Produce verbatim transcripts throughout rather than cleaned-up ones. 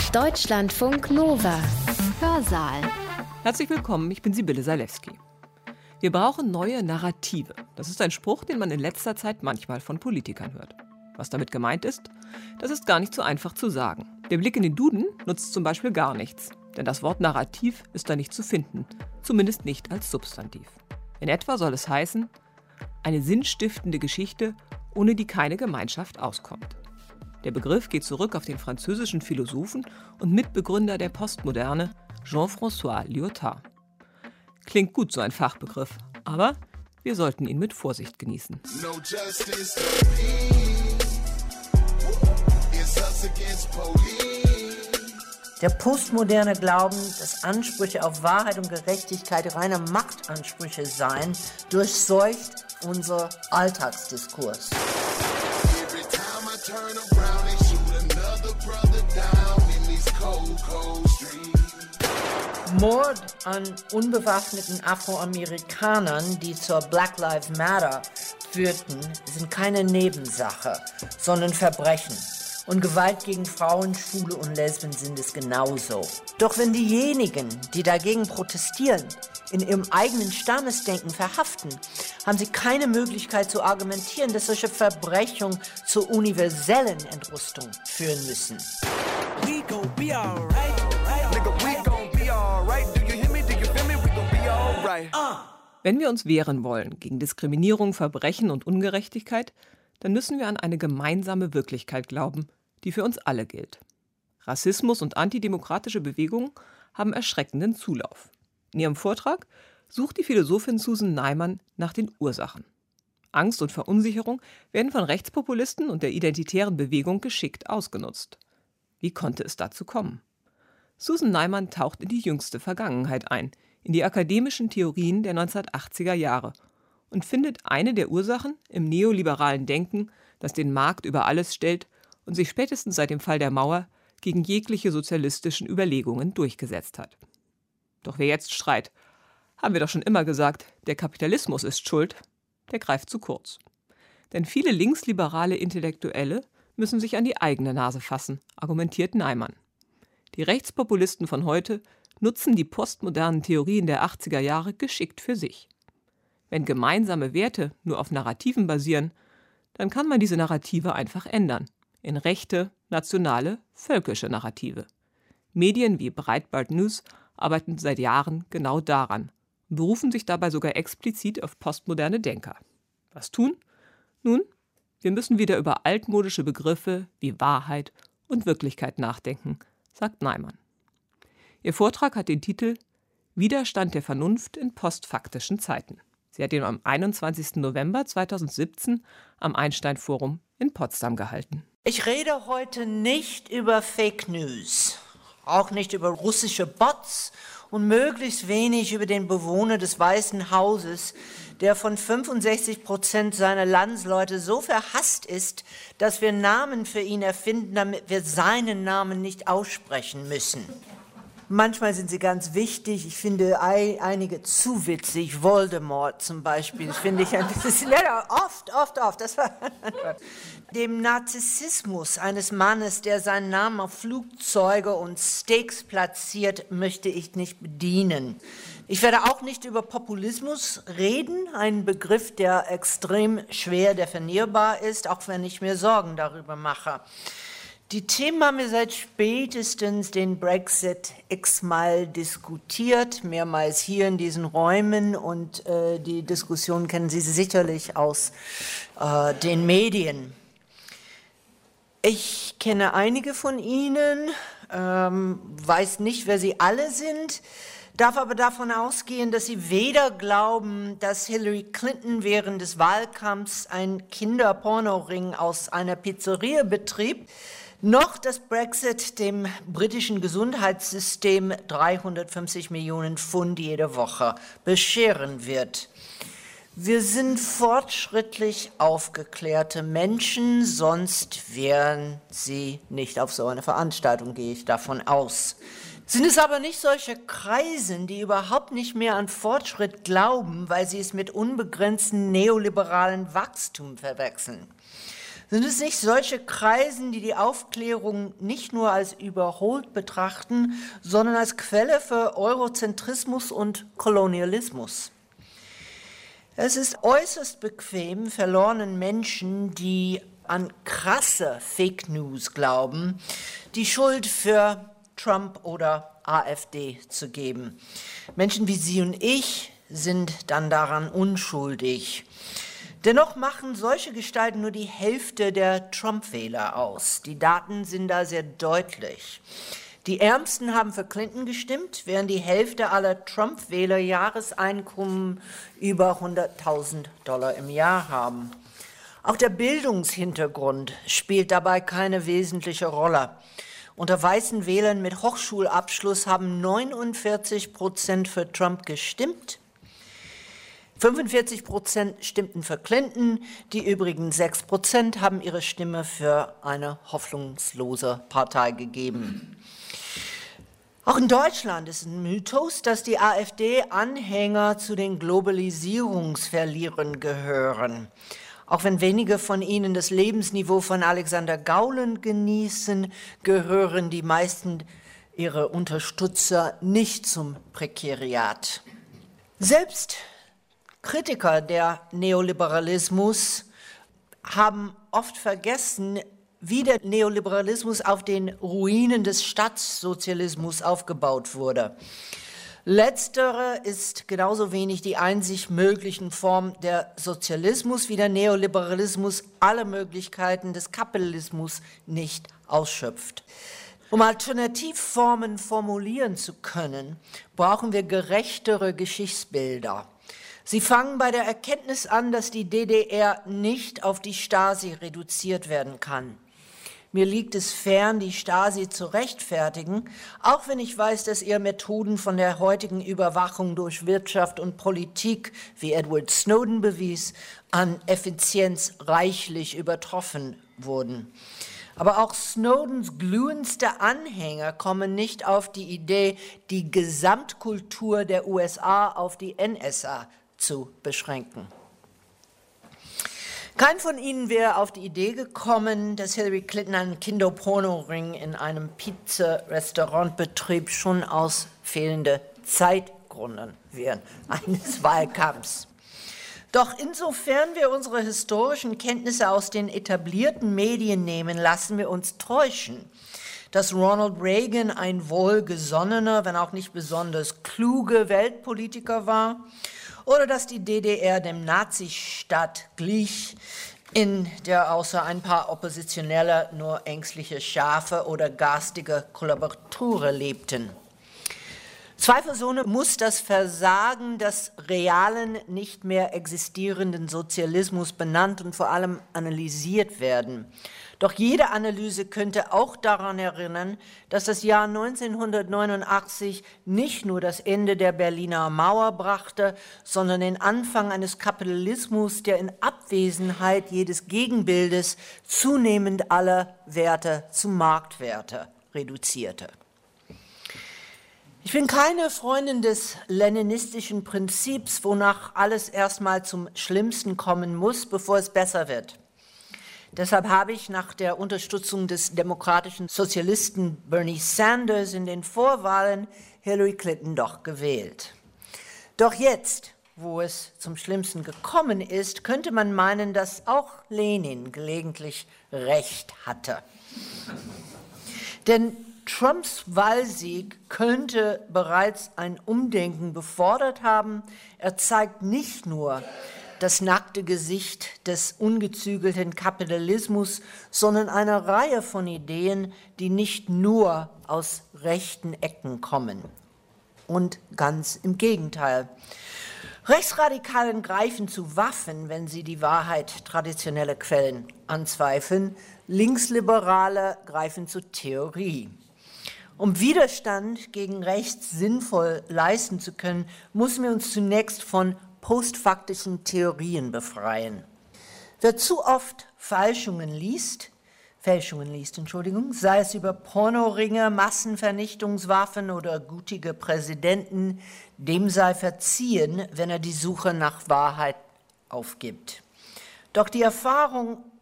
Deutschlandfunk Nova. Hörsaal. Herzlich willkommen, ich bin Sibylle Salewski. Wir brauchen neue Narrative. Das ist ein Spruch, den man in letzter Zeit manchmal von Politikern hört. Was damit gemeint ist, das ist gar nicht so einfach zu sagen. Der Blick in den Duden nutzt zum Beispiel gar nichts. Denn das Wort Narrativ ist da nicht zu finden. Zumindest nicht als Substantiv. In etwa soll es heißen, eine sinnstiftende Geschichte, ohne die keine Gemeinschaft auskommt. Der Begriff geht zurück auf den französischen Philosophen und Mitbegründer der Postmoderne, Jean-François Lyotard. Klingt gut, so ein Fachbegriff, aber wir sollten ihn mit Vorsicht genießen. No justice, no peace. It's us against police. Der postmoderne Glauben, dass Ansprüche auf Wahrheit und Gerechtigkeit reine Machtansprüche seien, durchseucht unser Alltagsdiskurs. Mord an unbewaffneten Afroamerikanern, die zur Black Lives Matter führten, sind keine Nebensache, sondern Verbrechen. Und Gewalt gegen Frauen, Schwule und Lesben sind es genauso. Doch wenn diejenigen, die dagegen protestieren, in ihrem eigenen Stammesdenken verhaften, haben sie keine Möglichkeit zu argumentieren, dass solche Verbrechungen zur universellen Entrüstung führen müssen. We gon' be alright, right? Nigga, we gon' be alright. Do you hear me? Do you feel me? We gon' be alright. Wenn wir uns wehren wollen gegen Diskriminierung, Verbrechen und Ungerechtigkeit, dann müssen wir an eine gemeinsame Wirklichkeit glauben, die für uns alle gilt. Rassismus und antidemokratische Bewegungen haben erschreckenden Zulauf. In ihrem Vortrag sucht die Philosophin Susan Neiman nach den Ursachen. Angst und Verunsicherung werden von Rechtspopulisten und der identitären Bewegung geschickt ausgenutzt. Wie konnte es dazu kommen? Susan Neiman taucht in die jüngste Vergangenheit ein, in die akademischen Theorien der neunzehnhundertachtziger Jahre und findet eine der Ursachen im neoliberalen Denken, das den Markt über alles stellt und sich spätestens seit dem Fall der Mauer gegen jegliche sozialistischen Überlegungen durchgesetzt hat. Doch wer jetzt schreit, haben wir doch schon immer gesagt, der Kapitalismus ist schuld, der greift zu kurz. Denn viele linksliberale Intellektuelle müssen sich an die eigene Nase fassen, argumentiert Neiman. Die Rechtspopulisten von heute nutzen die postmodernen Theorien der achtziger Jahre geschickt für sich. Wenn gemeinsame Werte nur auf Narrativen basieren, dann kann man diese Narrative einfach ändern. In rechte, nationale, völkische Narrative. Medien wie Breitbart News arbeiten seit Jahren genau daran und berufen sich dabei sogar explizit auf postmoderne Denker. Was tun? Nun, wir müssen wieder über altmodische Begriffe wie Wahrheit und Wirklichkeit nachdenken, sagt Neiman. Ihr Vortrag hat den Titel Widerstand der Vernunft in postfaktischen Zeiten. Sie hat ihn am einundzwanzigsten November zweitausendsiebzehn am Einstein-Forum in Potsdam gehalten. Ich rede heute nicht über Fake News, auch nicht über russische Bots und möglichst wenig über den Bewohner des Weißen Hauses, der von fünfundsechzig Prozent seiner Landsleute so verhasst ist, dass wir Namen für ihn erfinden, damit wir seinen Namen nicht aussprechen müssen. Manchmal sind sie ganz wichtig. Ich finde einige zu witzig. Voldemort zum Beispiel, finde ich ein bisschen, ja, oft, oft, oft. Das war dem Narzissmus eines Mannes, der seinen Namen auf Flugzeuge und Steaks platziert, möchte ich nicht bedienen. Ich werde auch nicht über Populismus reden, ein Begriff, der extrem schwer definierbar ist, auch wenn ich mir Sorgen darüber mache. Die Themen haben wir seit spätestens den Brexit x-mal diskutiert, mehrmals hier in diesen Räumen, und äh, die Diskussion kennen Sie sicherlich aus äh, den Medien. Ich kenne einige von Ihnen, ähm, weiß nicht, wer Sie alle sind, darf aber davon ausgehen, dass Sie weder glauben, dass Hillary Clinton während des Wahlkampfs einen Kinderpornoring aus einer Pizzeria betrieb, noch dass Brexit dem britischen Gesundheitssystem dreihundertfünfzig Millionen Pfund jede Woche bescheren wird. Wir sind fortschrittlich aufgeklärte Menschen, sonst wären sie nicht auf so eine Veranstaltung, gehe ich davon aus. Sind es aber nicht solche Kreisen, die überhaupt nicht mehr an Fortschritt glauben, weil sie es mit unbegrenztem neoliberalen Wachstum verwechseln? Sind es nicht solche Kreisen, die die Aufklärung nicht nur als überholt betrachten, sondern als Quelle für Eurozentrismus und Kolonialismus? Es ist äußerst bequem, verlorenen Menschen, die an krasse Fake News glauben, die Schuld für Trump oder AfD zu geben. Menschen wie Sie und ich sind dann daran unschuldig. Dennoch machen solche Gestalten nur die Hälfte der Trump-Wähler aus. Die Daten sind da sehr deutlich. Die Ärmsten haben für Clinton gestimmt, während die Hälfte aller Trump-Wähler Jahreseinkommen über hunderttausend Dollar im Jahr haben. Auch der Bildungshintergrund spielt dabei keine wesentliche Rolle. Unter weißen Wählern mit Hochschulabschluss haben neunundvierzig Prozent für Trump gestimmt. fünfundvierzig Prozent stimmten für Clinton, die übrigen sechs Prozent haben ihre Stimme für eine hoffnungslose Partei gegeben. Auch in Deutschland ist ein Mythos, dass die AfD-Anhänger zu den Globalisierungsverlierern gehören. Auch wenn wenige von ihnen das Lebensniveau von Alexander Gauland genießen, gehören die meisten ihrer Unterstützer nicht zum Prekariat. Selbst Kritiker der Neoliberalismus haben oft vergessen, wie der Neoliberalismus auf den Ruinen des Staatssozialismus aufgebaut wurde. Letztere ist genauso wenig die einzig möglichen Form der Sozialismus wie der Neoliberalismus alle Möglichkeiten des Kapitalismus nicht ausschöpft. Um Alternativformen formulieren zu können, brauchen wir gerechtere Geschichtsbilder. Sie fangen bei der Erkenntnis an, dass die D D R nicht auf die Stasi reduziert werden kann. Mir liegt es fern, die Stasi zu rechtfertigen, auch wenn ich weiß, dass ihre Methoden von der heutigen Überwachung durch Wirtschaft und Politik, wie Edward Snowden bewies, an Effizienz reichlich übertroffen wurden. Aber auch Snowdens glühendste Anhänger kommen nicht auf die Idee, die Gesamtkultur der U S A auf die N S A zu beschränken. Kein von ihnen wäre auf die Idee gekommen, dass Hillary Clinton einen Kinderpornoring in einem Pizza-Restaurant betrieb, schon aus fehlender Zeitgründen während eines Wahlkampfs. Doch insofern wir unsere historischen Kenntnisse aus den etablierten Medien nehmen, lassen wir uns täuschen, dass Ronald Reagan ein wohlgesonnener, wenn auch nicht besonders kluger Weltpolitiker war, oder dass die D D R dem Nazistaat glich, in der außer ein paar Oppositionelle nur ängstliche Schafe oder garstige Kollaboratoren lebten. Zweifelsohne muss das Versagen des realen, nicht mehr existierenden Sozialismus benannt und vor allem analysiert werden. Doch jede Analyse könnte auch daran erinnern, dass das Jahr neunzehnhundertneunundachtzig nicht nur das Ende der Berliner Mauer brachte, sondern den Anfang eines Kapitalismus, der in Abwesenheit jedes Gegenbildes zunehmend alle Werte zu Marktwerte reduzierte. Ich bin keine Freundin des leninistischen Prinzips, wonach alles erstmal zum Schlimmsten kommen muss, bevor es besser wird. Deshalb habe ich nach der Unterstützung des demokratischen Sozialisten Bernie Sanders in den Vorwahlen Hillary Clinton doch gewählt. Doch jetzt, wo es zum Schlimmsten gekommen ist, könnte man meinen, dass auch Lenin gelegentlich Recht hatte. Denn Trumps Wahlsieg könnte bereits ein Umdenken befordert haben. Er zeigt nicht nur das nackte Gesicht des ungezügelten Kapitalismus, sondern eine Reihe von Ideen, die nicht nur aus rechten Ecken kommen. Und ganz im Gegenteil. Rechtsradikalen greifen zu Waffen, wenn sie die Wahrheit traditioneller Quellen anzweifeln. Linksliberale greifen zur Theorie. Um Widerstand gegen rechts sinnvoll leisten zu können, müssen wir uns zunächst von postfaktischen Theorien befreien. Wer zu oft Fälschungen liest, Fälschungen liest, Entschuldigung, sei es über Pornoringe, Massenvernichtungswaffen oder gutige Präsidenten, dem sei verziehen, wenn er die Suche nach Wahrheit aufgibt. Doch die Erfahrung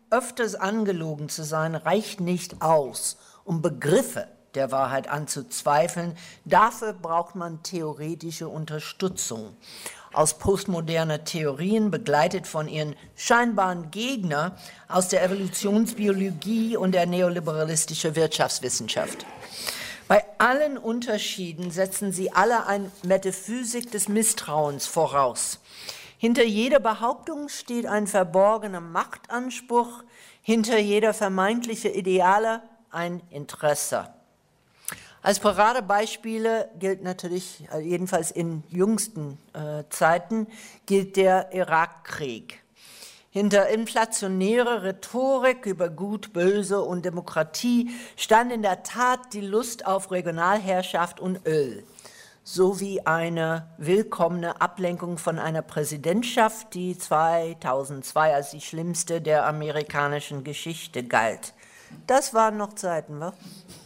öfters angelogen zu sein, reicht nicht aus, um Begriffe der Wahrheit anzuzweifeln. Dafür braucht man theoretische Unterstützung aus postmoderner Theorien, begleitet von ihren scheinbaren Gegnern aus der Evolutionsbiologie und der neoliberalistischen Wirtschaftswissenschaft. Bei allen Unterschieden setzen sie alle eine Metaphysik des Misstrauens voraus. Hinter jeder Behauptung steht ein verborgener Machtanspruch, hinter jeder vermeintlichen Ideale ein Interesse. Als Paradebeispiele gilt natürlich, jedenfalls in jüngsten äh, Zeiten, gilt der Irakkrieg. Hinter inflationärer Rhetorik über Gut, Böse und Demokratie stand in der Tat die Lust auf Regionalherrschaft und Öl, sowie eine willkommene Ablenkung von einer Präsidentschaft, die zweitausendzwei als die schlimmste der amerikanischen Geschichte galt. Das waren noch Zeiten, wa?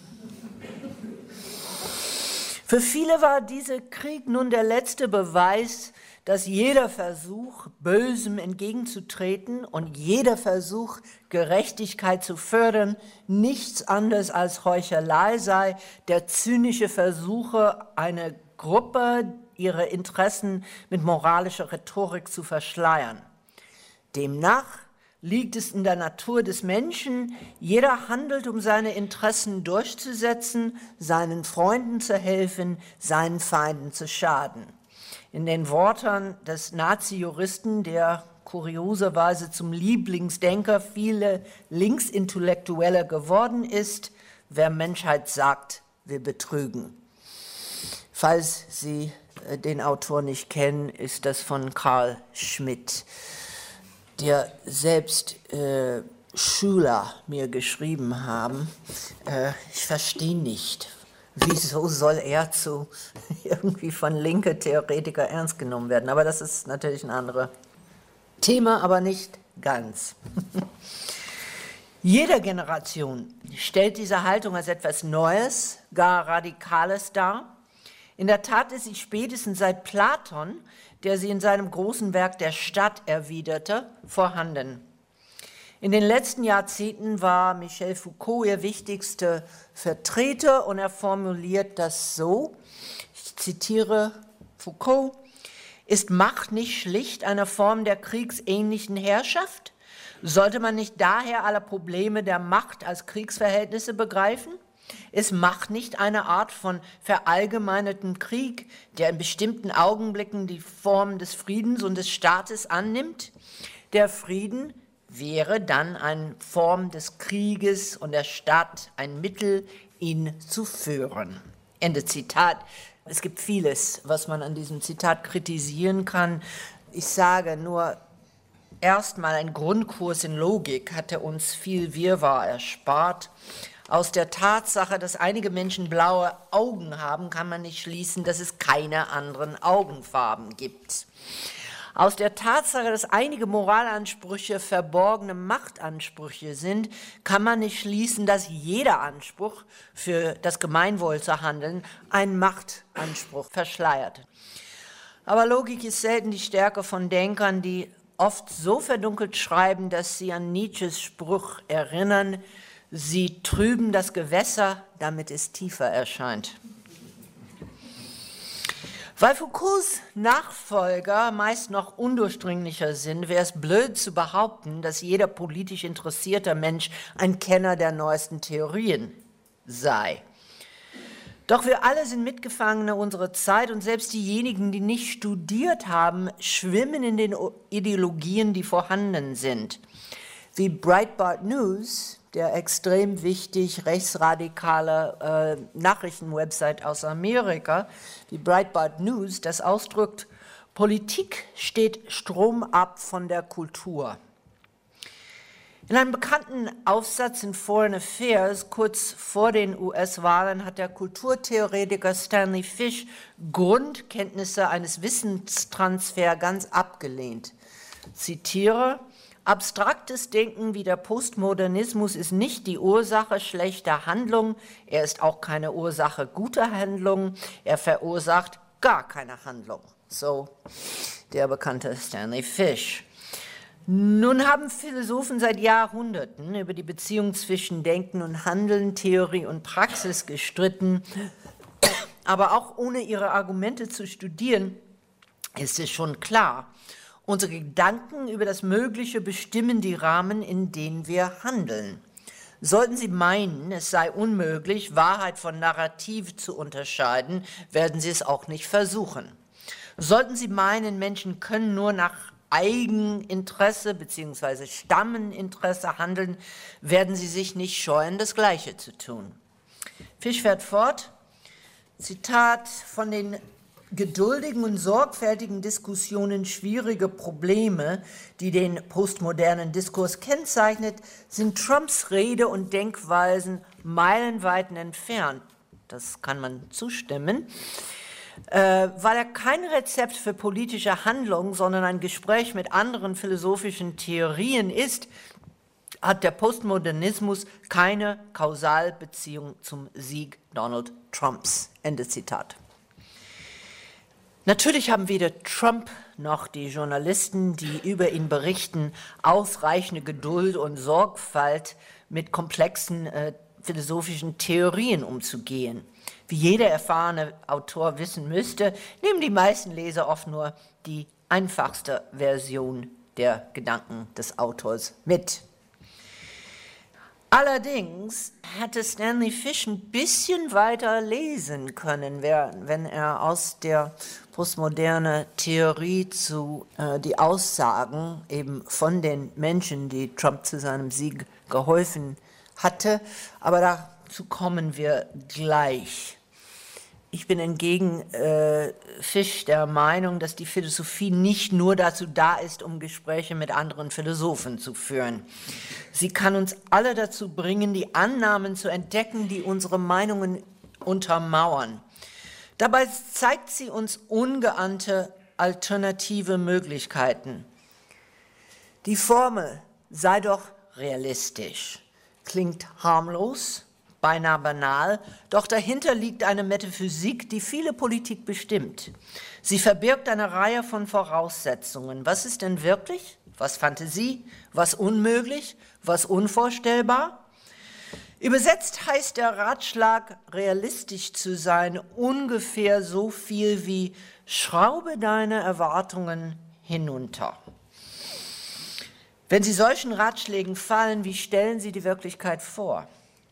Für viele war dieser Krieg nun der letzte Beweis, dass jeder Versuch, Bösem entgegenzutreten und jeder Versuch, Gerechtigkeit zu fördern, nichts anderes als Heuchelei sei, der zynische Versuche, eine Gruppe ihre Interessen mit moralischer Rhetorik zu verschleiern. Demnach liegt es in der Natur des Menschen, jeder handelt, um seine Interessen durchzusetzen, seinen Freunden zu helfen, seinen Feinden zu schaden. In den Worten des Nazi-Juristen, der kurioserweise zum Lieblingsdenker vieler Linksintellektueller geworden ist, wer Menschheit sagt, will betrügen. Falls Sie den Autor nicht kennen, ist das von Carl Schmitt, der selbst äh, Schüler mir geschrieben haben. Äh, ich verstehe nicht, wieso soll er zu irgendwie von linke Theoretiker ernst genommen werden. Aber das ist natürlich ein anderes Thema, aber nicht ganz. Jede Generation stellt diese Haltung als etwas Neues, gar Radikales dar. In der Tat ist sie spätestens seit Platon, der sie in seinem großen Werk Der Stadt erwiderte, vorhanden. In den letzten Jahrzehnten war Michel Foucault ihr wichtigster Vertreter und er formuliert das so, ich zitiere Foucault, ist Macht nicht schlicht eine Form der kriegsähnlichen Herrschaft? Sollte man nicht daher alle Probleme der Macht als Kriegsverhältnisse begreifen? Ist Macht nicht eine Art von verallgemeinertem Krieg, der in bestimmten Augenblicken die Form des Friedens und des Staates annimmt? Der Frieden wäre dann eine Form des Krieges und der Staat ein Mittel, ihn zu führen. Ende Zitat. Es gibt vieles, was man an diesem Zitat kritisieren kann. Ich sage nur, erstmal ein Grundkurs in Logik hatte uns viel Wirrwarr erspart. Aus der Tatsache, dass einige Menschen blaue Augen haben, kann man nicht schließen, dass es keine anderen Augenfarben gibt. Aus der Tatsache, dass einige Moralansprüche verborgene Machtansprüche sind, kann man nicht schließen, dass jeder Anspruch, für das Gemeinwohl zu handeln, einen Machtanspruch verschleiert. Aber Logik ist selten die Stärke von Denkern, die oft so verdunkelt schreiben, dass sie an Nietzsches Spruch erinnern, sie trüben das Gewässer, damit es tiefer erscheint. Weil Foucaults Nachfolger meist noch undurchdringlicher sind, wäre es blöd zu behaupten, dass jeder politisch interessierter Mensch ein Kenner der neuesten Theorien sei. Doch wir alle sind Mitgefangene unserer Zeit und selbst diejenigen, die nicht studiert haben, schwimmen in den Ideologien, die vorhanden sind. Wie Breitbart News, der extrem wichtig rechtsradikale äh, Nachrichtenwebsite aus Amerika, wie Breitbart News, das ausdrückt, Politik steht stromab von der Kultur. In einem bekannten Aufsatz in Foreign Affairs kurz vor den U S-Wahlen hat der Kulturtheoretiker Stanley Fish Grundkenntnisse eines Wissenstransfers ganz abgelehnt. Zitiere: Abstraktes Denken wie der Postmodernismus ist nicht die Ursache schlechter Handlungen, er ist auch keine Ursache guter Handlungen, er verursacht gar keine Handlung. So der bekannte Stanley Fish. Nun haben Philosophen seit Jahrhunderten über die Beziehung zwischen Denken und Handeln, Theorie und Praxis gestritten, aber auch ohne ihre Argumente zu studieren, ist es schon klar, unsere Gedanken über das Mögliche bestimmen die Rahmen, in denen wir handeln. Sollten Sie meinen, es sei unmöglich, Wahrheit von Narrativ zu unterscheiden, werden Sie es auch nicht versuchen. Sollten Sie meinen, Menschen können nur nach Eigeninteresse bzw. Stammeninteresse handeln, werden Sie sich nicht scheuen, das Gleiche zu tun. Fisch fährt fort, Zitat: Von den geduldigen und sorgfältigen Diskussionen schwierige Probleme, die den postmodernen Diskurs kennzeichnet, sind Trumps Rede und Denkweisen meilenweit entfernt. Das kann man zustimmen. Äh, weil er kein Rezept für politische Handlung, sondern ein Gespräch mit anderen philosophischen Theorien ist, hat der Postmodernismus keine Kausalbeziehung zum Sieg Donald Trumps. Ende Zitat. Natürlich haben weder Trump noch die Journalisten, die über ihn berichten, ausreichende Geduld und Sorgfalt, mit komplexen äh, philosophischen Theorien umzugehen. Wie jeder erfahrene Autor wissen müsste, nehmen die meisten Leser oft nur die einfachste Version der Gedanken des Autors mit. Allerdings hätte Stanley Fish ein bisschen weiter lesen können, wenn er aus der postmodernen Theorie zu äh, die Aussagen eben von den Menschen, die Trump zu seinem Sieg geholfen hatte. Aber dazu kommen wir gleich. Ich bin entgegen äh, Fish der Meinung, dass die Philosophie nicht nur dazu da ist, um Gespräche mit anderen Philosophen zu führen. Sie kann uns alle dazu bringen, die Annahmen zu entdecken, die unsere Meinungen untermauern. Dabei zeigt sie uns ungeahnte alternative Möglichkeiten. Die Formel sei doch realistisch klingt harmlos, beinahe banal, doch dahinter liegt eine Metaphysik, die viele Politik bestimmt. Sie verbirgt eine Reihe von Voraussetzungen. Was ist denn wirklich? Was Fantasie? Was unmöglich? Was unvorstellbar? Übersetzt heißt der Ratschlag, realistisch zu sein, ungefähr so viel wie: schraube deine Erwartungen hinunter. Wenn Sie solchen Ratschlägen fallen, wie stellen Sie die Wirklichkeit vor?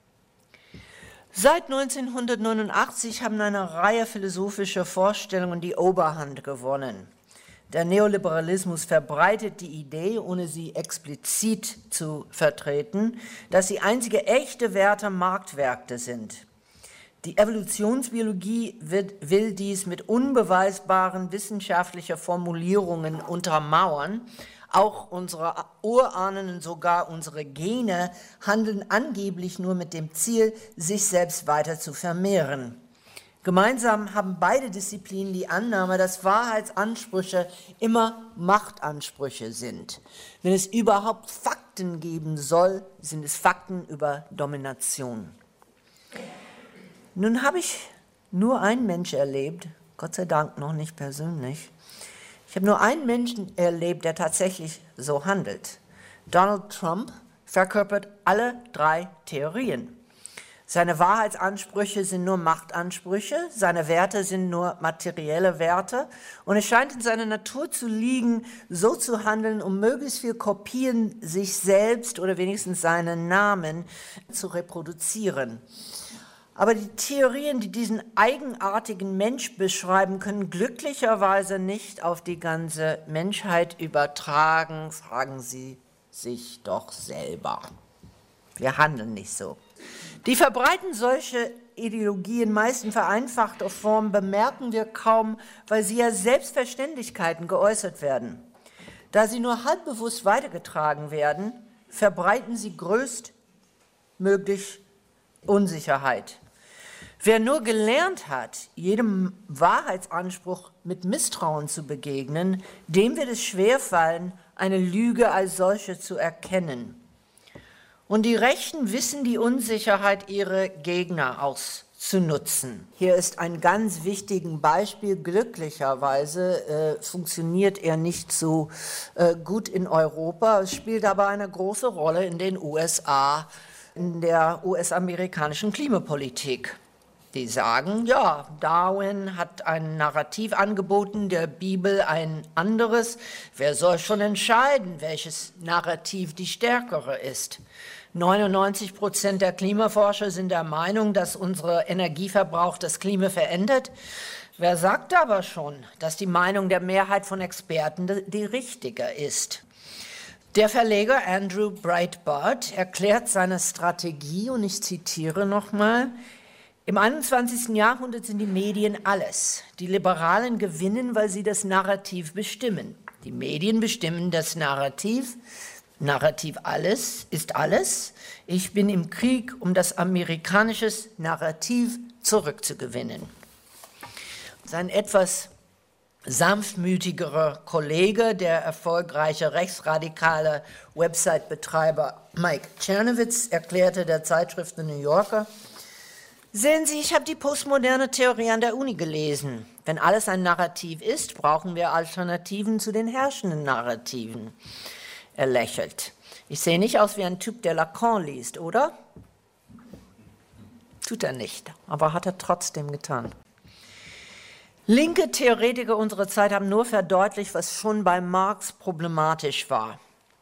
Seit neunzehnhundertneunundachtzig haben eine Reihe philosophischer Vorstellungen die Oberhand gewonnen. Der Neoliberalismus verbreitet die Idee, ohne sie explizit zu vertreten, dass die einzige echte Werte Marktwerte sind. Die Evolutionsbiologie wird, will dies mit unbeweisbaren wissenschaftlichen Formulierungen untermauern. Auch unsere Urahnen und sogar unsere Gene handeln angeblich nur mit dem Ziel, sich selbst weiter zu vermehren. Gemeinsam haben beide Disziplinen die Annahme, dass Wahrheitsansprüche immer Machtansprüche sind. Wenn es überhaupt Fakten geben soll, sind es Fakten über Domination. Nun habe ich nur einen Menschen erlebt, Gott sei Dank noch nicht persönlich. Ich habe nur einen Menschen erlebt, der tatsächlich so handelt. Donald Trump verkörpert alle drei Theorien. Seine Wahrheitsansprüche sind nur Machtansprüche, seine Werte sind nur materielle Werte und es scheint in seiner Natur zu liegen, so zu handeln, um möglichst viel Kopien sich selbst oder wenigstens seinen Namen zu reproduzieren. Aber die Theorien, die diesen eigenartigen Mensch beschreiben, können glücklicherweise nicht auf die ganze Menschheit übertragen. Fragen Sie sich doch selber. Wir handeln nicht so. Die verbreiten solche Ideologien meist in vereinfachter Form, bemerken wir kaum, weil sie ja Selbstverständlichkeiten geäußert werden. Da sie nur halbbewusst weitergetragen werden, verbreiten sie größtmöglich Unsicherheit. Wer nur gelernt hat, jedem Wahrheitsanspruch mit Misstrauen zu begegnen, dem wird es schwerfallen, eine Lüge als solche zu erkennen. Und die Rechten wissen die Unsicherheit ihrer Gegner zu nutzen. Hier ist ein ganz wichtiges Beispiel. Glücklicherweise äh, funktioniert er nicht so äh, gut in Europa. Es spielt aber eine große Rolle in den U S A, in der U S-amerikanischen Klimapolitik. Die sagen, ja, Darwin hat ein Narrativ angeboten, der Bibel ein anderes. Wer soll schon entscheiden, welches Narrativ die stärkere ist? neunundneunzig Prozent der Klimaforscher sind der Meinung, dass unser Energieverbrauch das Klima verändert. Wer sagt aber schon, dass die Meinung der Mehrheit von Experten die richtige ist? Der Verleger Andrew Breitbart erklärt seine Strategie, und ich zitiere nochmal: Im einundzwanzigsten Jahrhundert sind die Medien alles. Die Liberalen gewinnen, weil sie das Narrativ bestimmen. Die Medien bestimmen das Narrativ. Narrativ alles ist alles. Ich bin im Krieg, um das amerikanische Narrativ zurückzugewinnen. Sein etwas sanftmütigerer Kollege, der erfolgreiche rechtsradikale Website-Betreiber Mike Czernowitz, erklärte der Zeitschrift The New Yorker: Sehen Sie, ich habe die postmoderne Theorie an der Uni gelesen. Wenn alles ein Narrativ ist, brauchen wir Alternativen zu den herrschenden Narrativen. Er lächelt. Ich sehe nicht aus wie ein Typ, der Lacan liest, oder? Tut er nicht, aber hat er trotzdem getan. Linke Theoretiker unserer Zeit haben nur verdeutlicht, was schon bei Marx problematisch war.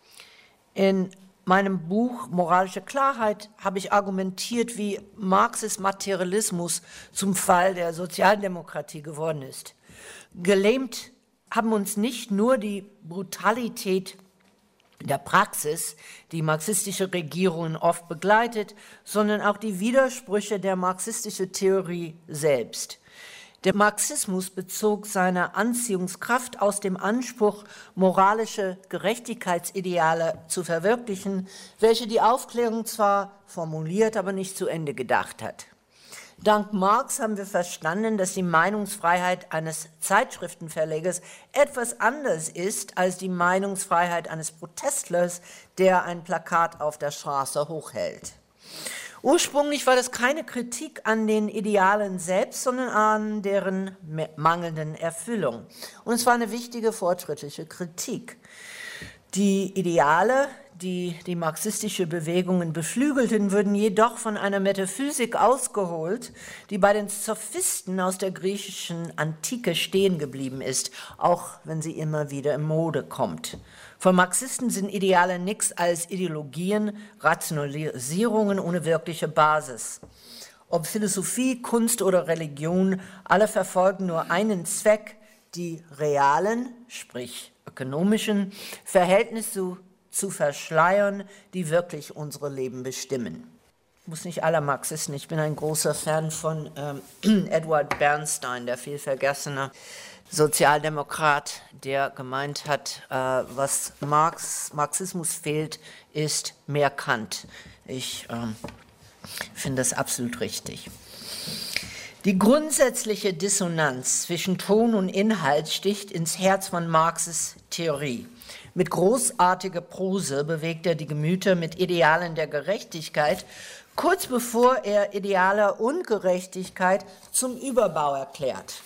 In meinem Buch Moralische Klarheit habe ich argumentiert, wie Marxes Materialismus zum Fall der Sozialdemokratie geworden ist. Gelähmt haben uns nicht nur die Brutalität der Praxis, die marxistische Regierungen oft begleitet, sondern auch die Widersprüche der marxistischen Theorie selbst. Der Marxismus bezog seine Anziehungskraft aus dem Anspruch, moralische Gerechtigkeitsideale zu verwirklichen, welche die Aufklärung zwar formuliert, aber nicht zu Ende gedacht hat. Dank Marx haben wir verstanden, dass die Meinungsfreiheit eines Zeitschriftenverlegers etwas anders ist als die Meinungsfreiheit eines Protestlers, der ein Plakat auf der Straße hochhält. Ursprünglich war das keine Kritik an den Idealen selbst, sondern an deren mangelnden Erfüllung. Und es war eine wichtige fortschrittliche Kritik. Die Ideale, die die marxistische Bewegungen beflügelten, würden jedoch von einer Metaphysik ausgeholt, die bei den Sophisten aus der griechischen Antike stehen geblieben ist, auch wenn sie immer wieder in Mode kommt. Für Marxisten sind Ideale nichts als Ideologien, Rationalisierungen ohne wirkliche Basis. Ob Philosophie, Kunst oder Religion, alle verfolgen nur einen Zweck: die realen, sprich ökonomischen Verhältnisse zu, zu verschleiern, die wirklich unsere Leben bestimmen. Ich muss nicht alle Marxisten, ich bin ein großer Fan von ähm, Edward Bernstein, der viel vergessene Sozialdemokrat, der gemeint hat, äh, was Marx, Marxismus fehlt, ist mehr Kant. Ich äh, finde das absolut richtig. Die grundsätzliche Dissonanz zwischen Ton und Inhalt sticht ins Herz von Marxes Theorie. Mit großartiger Prose bewegt er die Gemüter mit Idealen der Gerechtigkeit, kurz bevor er Ideale Ungerechtigkeit zum Überbau erklärt.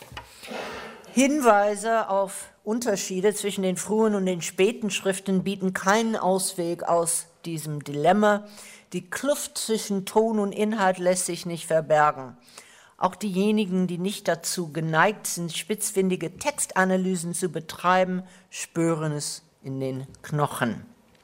Hinweise auf Unterschiede zwischen den frühen und den späten Schriften bieten keinen Ausweg aus diesem Dilemma. Die Kluft zwischen Ton und Inhalt lässt sich nicht verbergen. Auch diejenigen, die nicht dazu geneigt sind, spitzfindige Textanalysen zu betreiben, spüren es in den Knochen.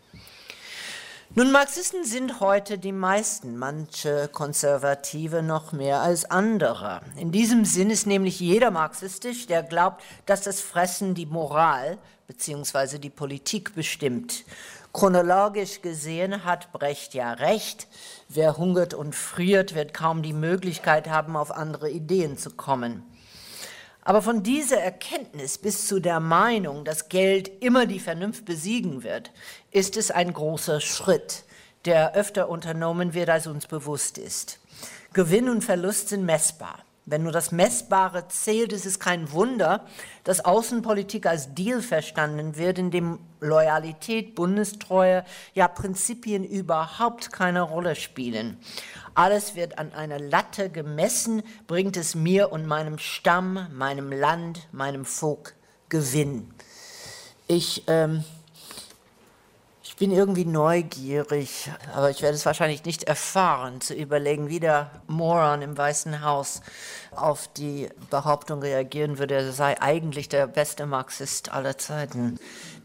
Nun, Marxisten sind heute die meisten, manche Konservative noch mehr als andere. In diesem Sinn ist nämlich jeder marxistisch, der glaubt, dass das Fressen die Moral bzw. die Politik bestimmt. Chronologisch gesehen hat Brecht ja recht. Wer hungert und friert, wird kaum die Möglichkeit haben, auf andere Ideen zu kommen. Aber von dieser Erkenntnis bis zu der Meinung, dass Geld immer die Vernunft besiegen wird, ist es ein großer Schritt, der öfter unternommen wird, als uns bewusst ist. Gewinn und Verlust sind messbar. Wenn nur das Messbare zählt, ist es kein Wunder, dass Außenpolitik als Deal verstanden wird, in dem Loyalität, Bundestreue, ja Prinzipien überhaupt keine Rolle spielen. Alles wird an einer Latte gemessen, bringt es mir und meinem Stamm, meinem Land, meinem Volk Gewinn. Ich, ähm, ich bin irgendwie neugierig, aber ich werde es wahrscheinlich nicht erfahren, zu überlegen, wie der Moron im Weißen Haus auf die Behauptung reagieren würde, er sei eigentlich der beste Marxist aller Zeiten.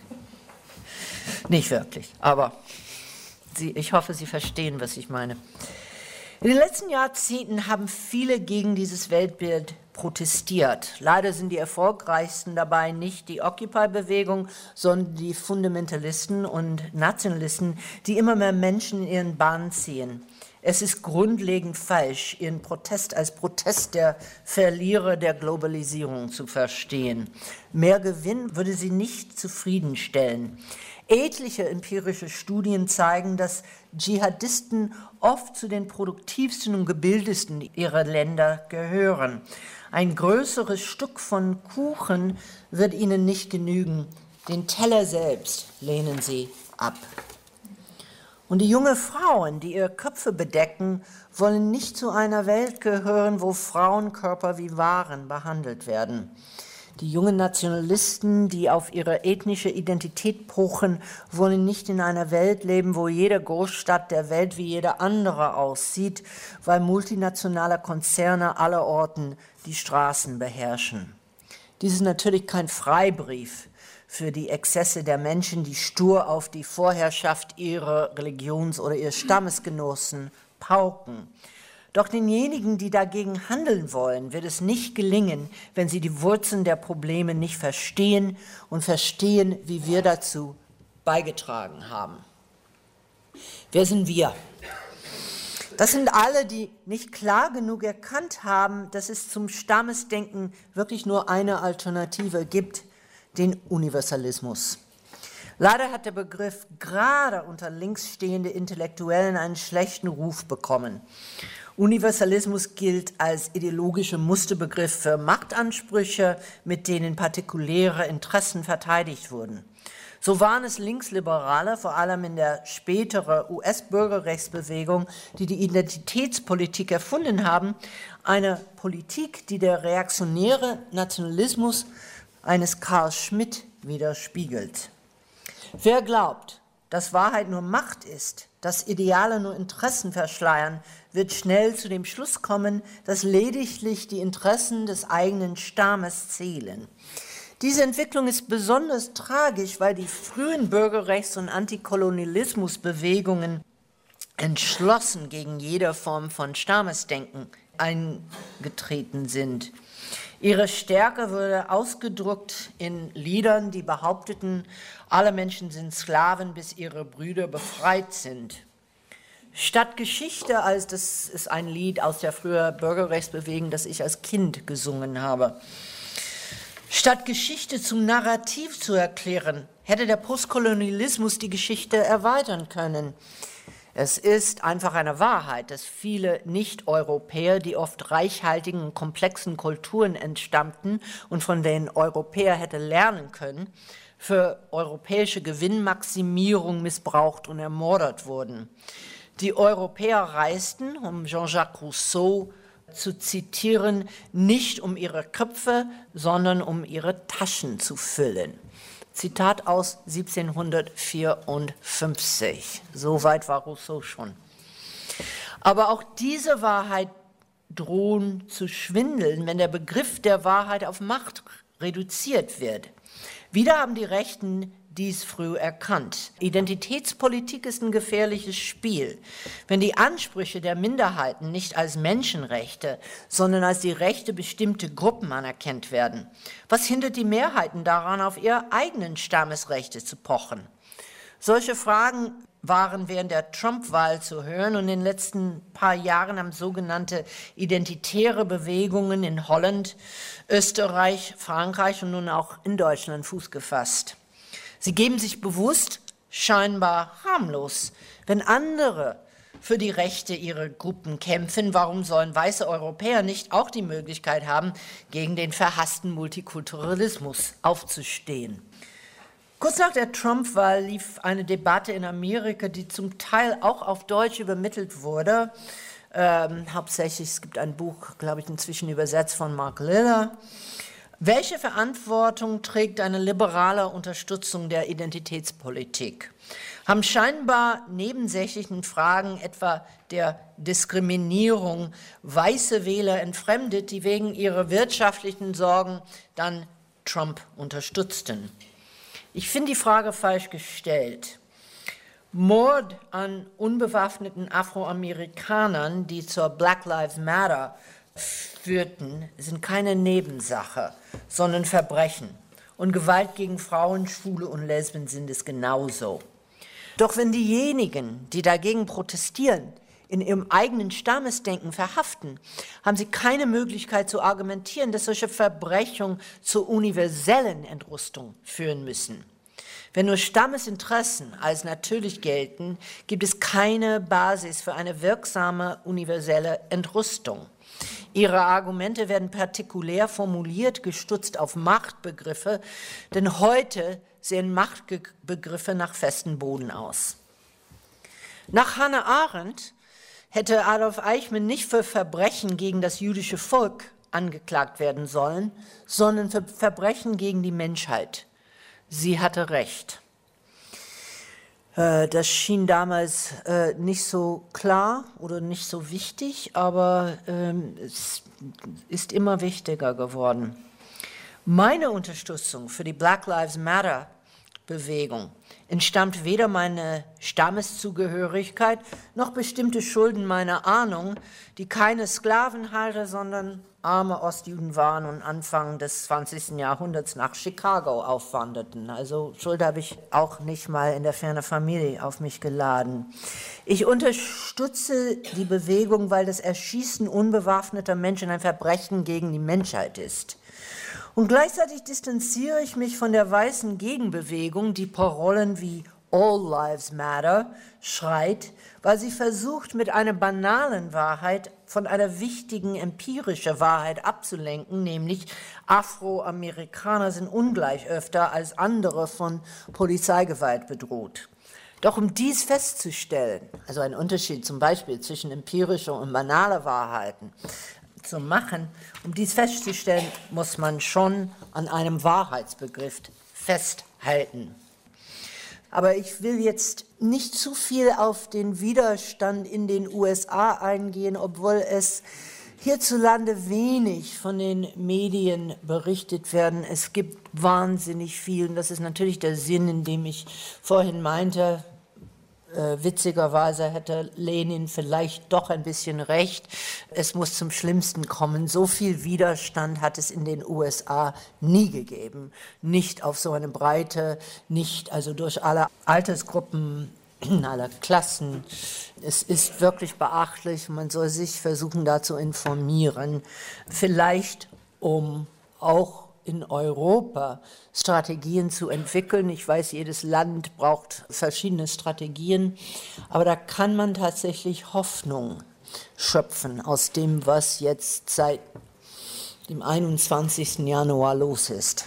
Nicht wirklich, aber Sie, ich hoffe, Sie verstehen, was ich meine. In den letzten Jahrzehnten haben viele gegen dieses Weltbild protestiert. Leider sind die erfolgreichsten dabei nicht die Occupy-Bewegung, sondern die Fundamentalisten und Nationalisten, die immer mehr Menschen in ihren Bann ziehen. Es ist grundlegend falsch, ihren Protest als Protest der Verlierer der Globalisierung zu verstehen. Mehr Gewinn würde sie nicht zufriedenstellen. Etliche empirische Studien zeigen, dass Dschihadisten oft zu den produktivsten und gebildetsten ihrer Länder gehören. Ein größeres Stück von Kuchen wird ihnen nicht genügen. Den Teller selbst lehnen sie ab. Und die jungen Frauen, die ihre Köpfe bedecken, wollen nicht zu einer Welt gehören, wo Frauenkörper wie Waren behandelt werden. Die jungen Nationalisten, die auf ihre ethnische Identität pochen, wollen nicht in einer Welt leben, wo jede Großstadt der Welt wie jede andere aussieht, weil multinationale Konzerne allerorten die Straßen beherrschen. Dies ist natürlich kein Freibrief für die Exzesse der Menschen, die stur auf die Vorherrschaft ihrer Religions- oder ihrer Stammesgenossen pauken. Doch denjenigen, die dagegen handeln wollen, wird es nicht gelingen, wenn sie die Wurzeln der Probleme nicht verstehen und verstehen, wie wir dazu beigetragen haben. Wer sind wir? Das sind alle, die nicht klar genug erkannt haben, dass es zum Stammesdenken wirklich nur eine Alternative gibt, den Universalismus. Leider hat der Begriff gerade unter links stehende Intellektuellen einen schlechten Ruf bekommen. Universalismus gilt als ideologischer Musterbegriff für Machtansprüche, mit denen partikuläre Interessen verteidigt wurden. So waren es Linksliberale, vor allem in der späteren U S-Bürgerrechtsbewegung, die die Identitätspolitik erfunden haben, eine Politik, die der reaktionäre Nationalismus eines Carl Schmitt widerspiegelt. Wer glaubt, dass Wahrheit nur Macht ist, dass Ideale nur Interessen verschleiern, wird schnell zu dem Schluss kommen, dass lediglich die Interessen des eigenen Stammes zählen. Diese Entwicklung ist besonders tragisch, weil die frühen Bürgerrechts- und Antikolonialismusbewegungen entschlossen gegen jede Form von Stammesdenken eingetreten sind. Ihre Stärke wurde ausgedrückt in Liedern, die behaupteten, alle Menschen sind Sklaven, bis ihre Brüder befreit sind. Statt Geschichte, als das ist ein Lied aus der frühen Bürgerrechtsbewegung, das ich als Kind gesungen habe. Statt Geschichte zum Narrativ zu erklären, hätte der Postkolonialismus die Geschichte erweitern können. Es ist einfach eine Wahrheit, dass viele Nicht-Europäer, die oft reichhaltigen und komplexen Kulturen entstammten und von denen Europäer hätte lernen können, für europäische Gewinnmaximierung missbraucht und ermordet wurden. Die Europäer reisten, um Jean-Jacques Rousseau zu zitieren, nicht um ihre Köpfe, sondern um ihre Taschen zu füllen. Zitat aus siebzehnhundertvierundfünfzig. So weit war Rousseau schon. Aber auch diese Wahrheit drohen zu schwindeln, wenn der Begriff der Wahrheit auf Macht reduziert wird. Wieder haben die Rechten dies früh erkannt. Identitätspolitik ist ein gefährliches Spiel. Wenn die Ansprüche der Minderheiten nicht als Menschenrechte, sondern als die Rechte bestimmter Gruppen anerkannt werden, was hindert die Mehrheiten daran, auf ihre eigenen Stammesrechte zu pochen? Solche Fragen waren während der Trump-Wahl zu hören und in den letzten paar Jahren haben sogenannte identitäre Bewegungen in Holland, Österreich, Frankreich und nun auch in Deutschland Fuß gefasst. Sie geben sich bewusst scheinbar harmlos, wenn andere für die Rechte ihrer Gruppen kämpfen. Warum sollen weiße Europäer nicht auch die Möglichkeit haben, gegen den verhassten Multikulturalismus aufzustehen? Kurz nach der Trump-Wahl lief eine Debatte in Amerika, die zum Teil auch auf Deutsch übermittelt wurde. Ähm, hauptsächlich, es gibt ein Buch, glaube ich, inzwischen übersetzt von Mark Liller. Welche Verantwortung trägt eine liberale Unterstützung der Identitätspolitik? Haben scheinbar nebensächlichen Fragen, etwa der Diskriminierung, weiße Wähler entfremdet, die wegen ihrer wirtschaftlichen Sorgen dann Trump unterstützten? Ich finde die Frage falsch gestellt. Mord an unbewaffneten Afroamerikanern, die zur Black Lives Matter führten, sind keine Nebensache, sondern Verbrechen. Und Gewalt gegen Frauen, Schwule und Lesben sind es genauso. Doch wenn diejenigen, die dagegen protestieren, in ihrem eigenen Stammesdenken verhaften, haben sie keine Möglichkeit zu argumentieren, dass solche Verbrechen zur universellen Entrüstung führen müssen. Wenn nur Stammesinteressen als natürlich gelten, gibt es keine Basis für eine wirksame universelle Entrüstung. Ihre Argumente werden partikulär formuliert, gestützt auf Machtbegriffe, denn heute sehen Machtbegriffe nach festem Boden aus. Nach Hannah Arendt hätte Adolf Eichmann nicht für Verbrechen gegen das jüdische Volk angeklagt werden sollen, sondern für Verbrechen gegen die Menschheit. Sie hatte recht. Das schien damals nicht so klar oder nicht so wichtig, aber es ist immer wichtiger geworden. Meine Unterstützung für die Black Lives Matter Bewegung entstammt weder meine Stammeszugehörigkeit noch bestimmte Schulden meiner Ahnung, die keine Sklavenhalter, sondern arme Ostjuden waren und Anfang des zwanzigsten Jahrhunderts nach Chicago aufwanderten. Also Schuld habe ich auch nicht mal in der fernen Familie auf mich geladen. Ich unterstütze die Bewegung, weil das Erschießen unbewaffneter Menschen ein Verbrechen gegen die Menschheit ist. Und gleichzeitig distanziere ich mich von der weißen Gegenbewegung, die Parolen wie All Lives Matter schreit, weil sie versucht, mit einer banalen Wahrheit von einer wichtigen empirischen Wahrheit abzulenken, nämlich Afroamerikaner sind ungleich öfter als andere von Polizeigewalt bedroht. Doch um dies festzustellen, also ein Unterschied zum Beispiel zwischen empirischer und banaler Wahrheiten, zu machen, um dies festzustellen, muss man schon an einem Wahrheitsbegriff festhalten. Aber ich will jetzt nicht zu viel auf den Widerstand in den U S A eingehen, obwohl es hierzulande wenig von den Medien berichtet werden. Es gibt wahnsinnig viel, und das ist natürlich der Sinn, in dem ich vorhin meinte, Äh, witzigerweise hätte Lenin vielleicht doch ein bisschen recht. Es muss zum Schlimmsten kommen. So viel Widerstand hat es in den U S A nie gegeben. Nicht auf so eine Breite, nicht also durch alle Altersgruppen, aller Klassen. Es ist wirklich beachtlich. Man soll sich versuchen, da zu informieren. Vielleicht um auch in Europa Strategien zu entwickeln. Ich weiß, jedes Land braucht verschiedene Strategien, aber da kann man tatsächlich Hoffnung schöpfen aus dem, was jetzt seit dem einundzwanzigsten Januar los ist.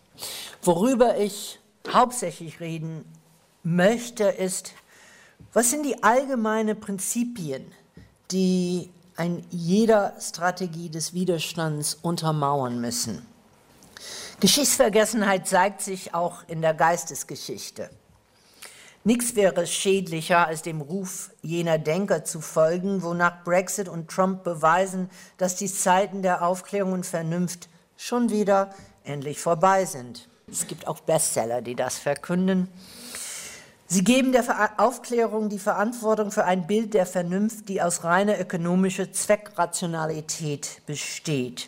Worüber ich hauptsächlich reden möchte, ist, was sind die allgemeinen Prinzipien, die ein jeder Strategie des Widerstands untermauern müssen? Geschichtsvergessenheit zeigt sich auch in der Geistesgeschichte. Nichts wäre schädlicher, als dem Ruf jener Denker zu folgen, wonach Brexit und Trump beweisen, dass die Zeiten der Aufklärung und Vernunft schon wieder endlich vorbei sind. Es gibt auch Bestseller, die das verkünden. Sie geben der Aufklärung die Verantwortung für ein Bild der Vernunft, die aus reiner ökonomischer Zweckrationalität besteht.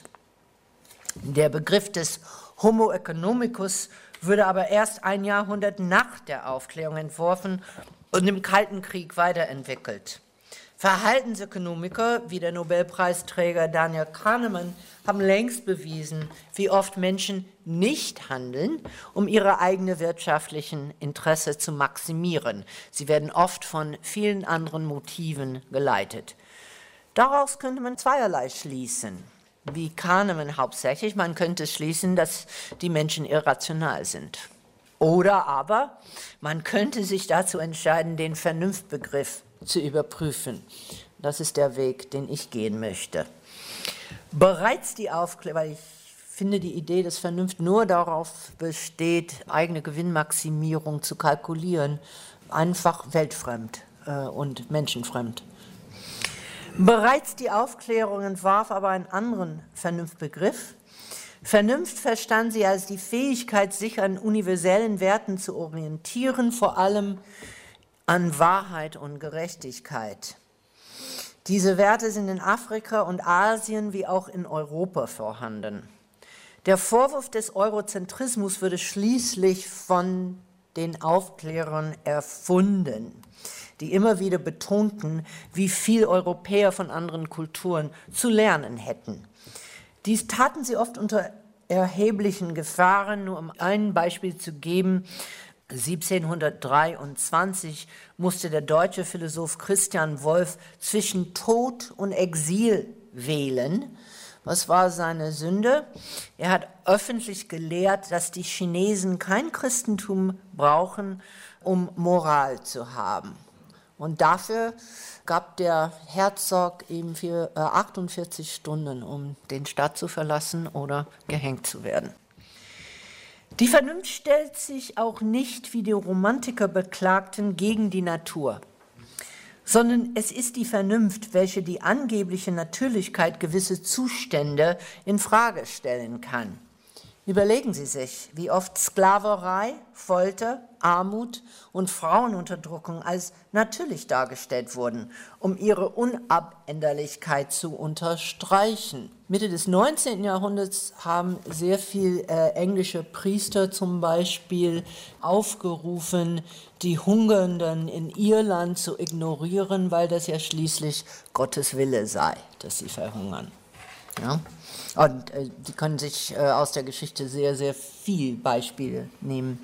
Der Begriff des Homo economicus würde aber erst ein Jahrhundert nach der Aufklärung entworfen und im Kalten Krieg weiterentwickelt. Verhaltensökonomiker wie der Nobelpreisträger Daniel Kahneman haben längst bewiesen, wie oft Menschen nicht handeln, um ihre eigenen wirtschaftlichen Interessen zu maximieren. Sie werden oft von vielen anderen Motiven geleitet. Daraus könnte man zweierlei schließen. Wie Kahneman hauptsächlich, man könnte schließen, dass die Menschen irrational sind. Oder aber man könnte sich dazu entscheiden, den Vernunftbegriff zu überprüfen. Das ist der Weg, den ich gehen möchte. Bereits die Aufklärung, weil ich finde die Idee, dass Vernunft nur darauf besteht, eigene Gewinnmaximierung zu kalkulieren, einfach weltfremd äh, und menschenfremd. Bereits die Aufklärung entwarf aber einen anderen Vernunftbegriff. Vernunft verstand sie als die Fähigkeit, sich an universellen Werten zu orientieren, vor allem an Wahrheit und Gerechtigkeit. Diese Werte sind in Afrika und Asien wie auch in Europa vorhanden. Der Vorwurf des Eurozentrismus wurde schließlich von den Aufklärern erfunden, die immer wieder betonten, wie viel Europäer von anderen Kulturen zu lernen hätten. Dies taten sie oft unter erheblichen Gefahren. Nur um ein Beispiel zu geben: siebzehnhundertdreiundzwanzig musste der deutsche Philosoph Christian Wolff zwischen Tod und Exil wählen. Was war seine Sünde? Er hat öffentlich gelehrt, dass die Chinesen kein Christentum brauchen, um Moral zu haben. Und dafür gab der Herzog ihm für achtundvierzig Stunden, um den Staat zu verlassen oder gehängt zu werden. Die Vernunft stellt sich auch nicht, wie die Romantiker beklagten, gegen die Natur, sondern es ist die Vernunft, welche die angebliche Natürlichkeit gewisser Zustände in Frage stellen kann. Überlegen Sie sich, wie oft Sklaverei, Folter, Armut und Frauenunterdrückung als natürlich dargestellt wurden, um ihre Unabänderlichkeit zu unterstreichen. Mitte des neunzehnten Jahrhunderts haben sehr viele äh, englische Priester zum Beispiel aufgerufen, die Hungernden in Irland zu ignorieren, weil das ja schließlich Gottes Wille sei, dass sie verhungern. Ja? Und äh, die können sich äh, aus der Geschichte sehr, sehr viel Beispiele nehmen.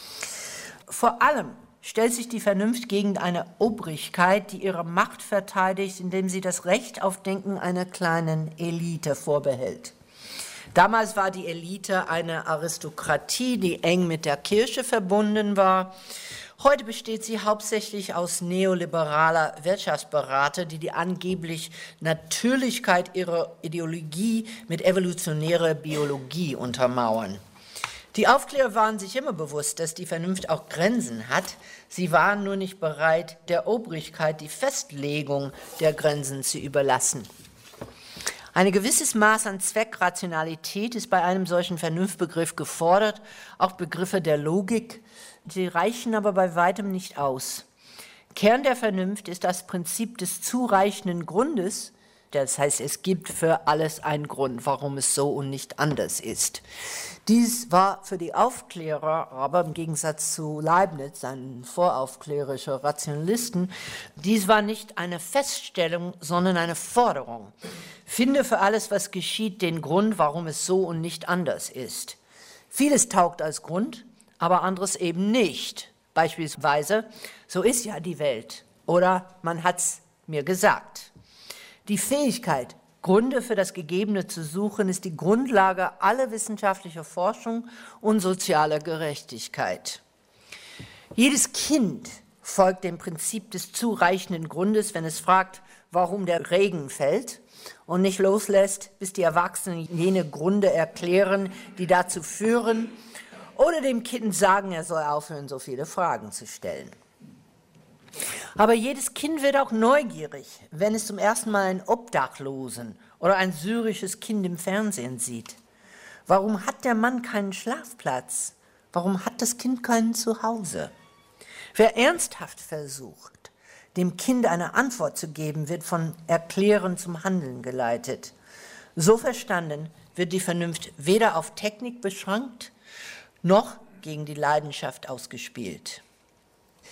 Vor allem stellt sich die Vernunft gegen eine Obrigkeit, die ihre Macht verteidigt, indem sie das Recht auf Denken einer kleinen Elite vorbehält. Damals war die Elite eine Aristokratie, die eng mit der Kirche verbunden war. Heute besteht sie hauptsächlich aus neoliberaler Wirtschaftsberater, die die angeblich Natürlichkeit ihrer Ideologie mit evolutionärer Biologie untermauern. Die Aufklärer waren sich immer bewusst, dass die Vernunft auch Grenzen hat. Sie waren nur nicht bereit, der Obrigkeit die Festlegung der Grenzen zu überlassen. Ein gewisses Maß an Zweckrationalität ist bei einem solchen Vernunftbegriff gefordert, auch Begriffe der Logik. Sie reichen aber bei weitem nicht aus. Kern der Vernunft ist das Prinzip des zureichenden Grundes. Das heißt, es gibt für alles einen Grund, warum es so und nicht anders ist. Dies war für die Aufklärer, aber im Gegensatz zu Leibniz, einem voraufklärischer Rationalisten, dies war nicht eine Feststellung, sondern eine Forderung. Finde für alles, was geschieht, den Grund, warum es so und nicht anders ist. Vieles taugt als Grund, aber anderes eben nicht. Beispielsweise, so ist ja die Welt. Oder man hat's mir gesagt. Die Fähigkeit, Gründe für das Gegebene zu suchen, ist die Grundlage aller wissenschaftlicher Forschung und sozialer Gerechtigkeit. Jedes Kind folgt dem Prinzip des zureichenden Grundes, wenn es fragt, warum der Regen fällt, und nicht loslässt, bis die Erwachsenen jene Gründe erklären, die dazu führen, oder dem Kind sagen, er soll aufhören, so viele Fragen zu stellen. Aber jedes Kind wird auch neugierig, wenn es zum ersten Mal einen Obdachlosen oder ein syrisches Kind im Fernsehen sieht. Warum hat der Mann keinen Schlafplatz? Warum hat das Kind kein Zuhause? Wer ernsthaft versucht, dem Kind eine Antwort zu geben, wird von Erklären zum Handeln geleitet. So verstanden wird die Vernunft weder auf Technik beschränkt, noch gegen die Leidenschaft ausgespielt.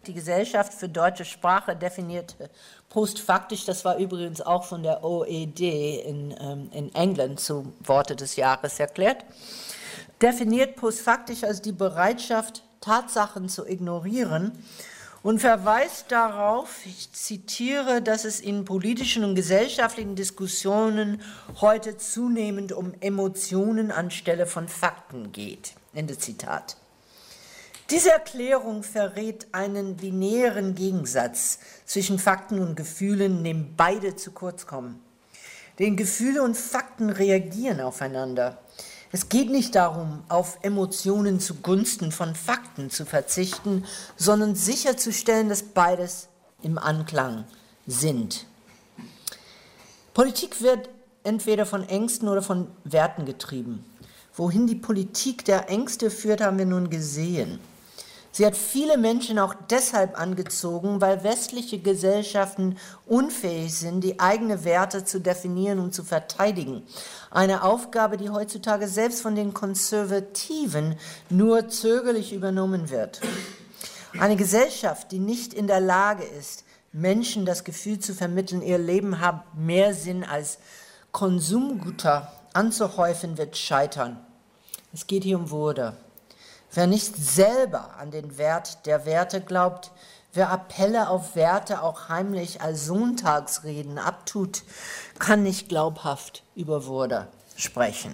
die Gesellschaft für deutsche Sprache definierte postfaktisch, das war übrigens auch von der O E D in, ähm, in England zu Worte des Jahres erklärt, definiert postfaktisch als die Bereitschaft, Tatsachen zu ignorieren und verweist darauf, ich zitiere, dass es in politischen und gesellschaftlichen Diskussionen heute zunehmend um Emotionen anstelle von Fakten geht. Ende Zitat. Diese Erklärung verrät einen binären Gegensatz zwischen Fakten und Gefühlen, in dem beide zu kurz kommen. Denn Gefühle und Fakten reagieren aufeinander. Es geht nicht darum, auf Emotionen zugunsten von Fakten zu verzichten, sondern sicherzustellen, dass beides im Anklang sind. Politik wird entweder von Ängsten oder von Werten getrieben. Wohin die Politik der Ängste führt, haben wir nun gesehen. Sie hat viele Menschen auch deshalb angezogen, weil westliche Gesellschaften unfähig sind, die eigenen Werte zu definieren und zu verteidigen. Eine Aufgabe, die heutzutage selbst von den Konservativen nur zögerlich übernommen wird. Eine Gesellschaft, die nicht in der Lage ist, Menschen das Gefühl zu vermitteln, ihr Leben hat mehr Sinn als Konsumgüter anzuhäufen, wird scheitern. Es geht hier um Würde. Wer nicht selber an den Wert der Werte glaubt, wer Appelle auf Werte auch heimlich als Sonntagsreden abtut, kann nicht glaubhaft über Würde sprechen.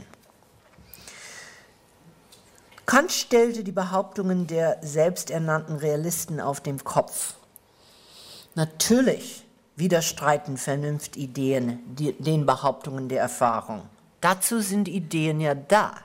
Kant stellte die Behauptungen der selbsternannten Realisten auf den Kopf. Natürlich widerstreiten Vernunftideen den Behauptungen der Erfahrung. Dazu sind Ideen ja da.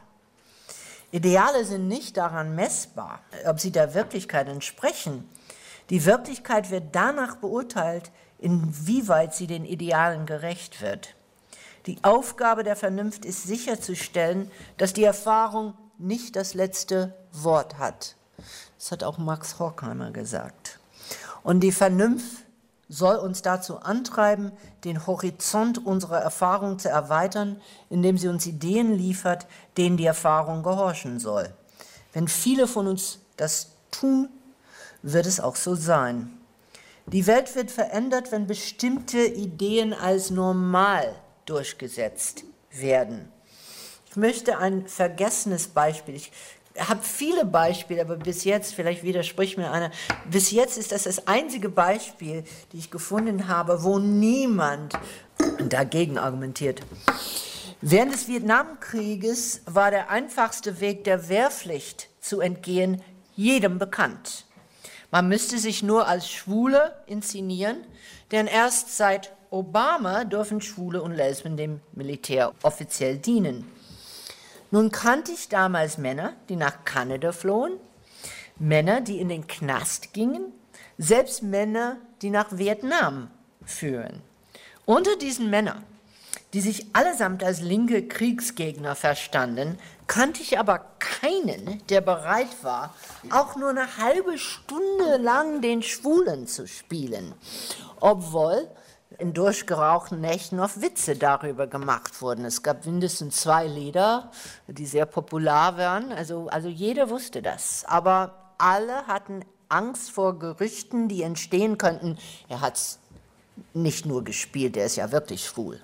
Ideale sind nicht daran messbar, ob sie der Wirklichkeit entsprechen. Die Wirklichkeit wird danach beurteilt, inwieweit sie den Idealen gerecht wird. Die Aufgabe der Vernunft ist sicherzustellen, dass die Erfahrung nicht das letzte Wort hat. Das hat auch Max Horkheimer gesagt. Und die Vernunft soll uns dazu antreiben, den Horizont unserer Erfahrung zu erweitern, indem sie uns Ideen liefert, denen die Erfahrung gehorchen soll. Wenn viele von uns das tun, wird es auch so sein. Die Welt wird verändert, wenn bestimmte Ideen als normal durchgesetzt werden. Ich möchte ein vergessenes Beispiel, ich habe viele Beispiele, aber bis jetzt, vielleicht widerspricht mir einer, bis jetzt ist das das einzige Beispiel, die ich gefunden habe, wo niemand dagegen argumentiert. Während des Vietnamkrieges war der einfachste Weg der Wehrpflicht zu entgehen jedem bekannt. Man müsste sich nur als Schwule inszenieren, denn erst seit Obama dürfen Schwule und Lesben dem Militär offiziell dienen. Nun kannte ich damals Männer, die nach Kanada flohen, Männer, die in den Knast gingen, selbst Männer, die nach Vietnam führen. Unter diesen Männern, die sich allesamt als linke Kriegsgegner verstanden, kannte ich aber keinen, der bereit war, auch nur eine halbe Stunde lang den Schwulen zu spielen, obwohl in durchgerauchten Nächten noch Witze darüber gemacht wurden. Es gab mindestens zwei Lieder, die sehr popular waren, also, also jeder wusste das, aber alle hatten Angst vor Gerüchten, die entstehen könnten. Er hat es nicht nur gespielt, er ist ja wirklich schwul.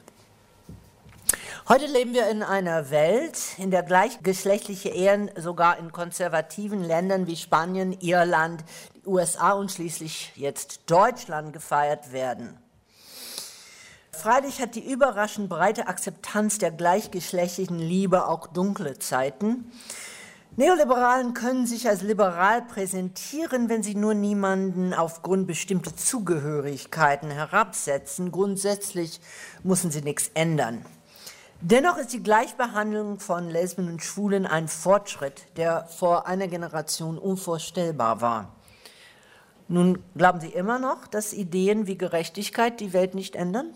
Heute leben wir in einer Welt, in der gleichgeschlechtliche Ehen sogar in konservativen Ländern wie Spanien, Irland, die U S A und schließlich jetzt Deutschland gefeiert werden. Freilich hat die überraschend breite Akzeptanz der gleichgeschlechtlichen Liebe auch dunkle Zeiten. Neoliberalen können sich als liberal präsentieren, wenn sie nur niemanden aufgrund bestimmter Zugehörigkeiten herabsetzen. Grundsätzlich müssen sie nichts ändern. Dennoch ist die Gleichbehandlung von Lesben und Schwulen ein Fortschritt, der vor einer Generation unvorstellbar war. Nun glauben Sie immer noch, dass Ideen wie Gerechtigkeit die Welt nicht ändern?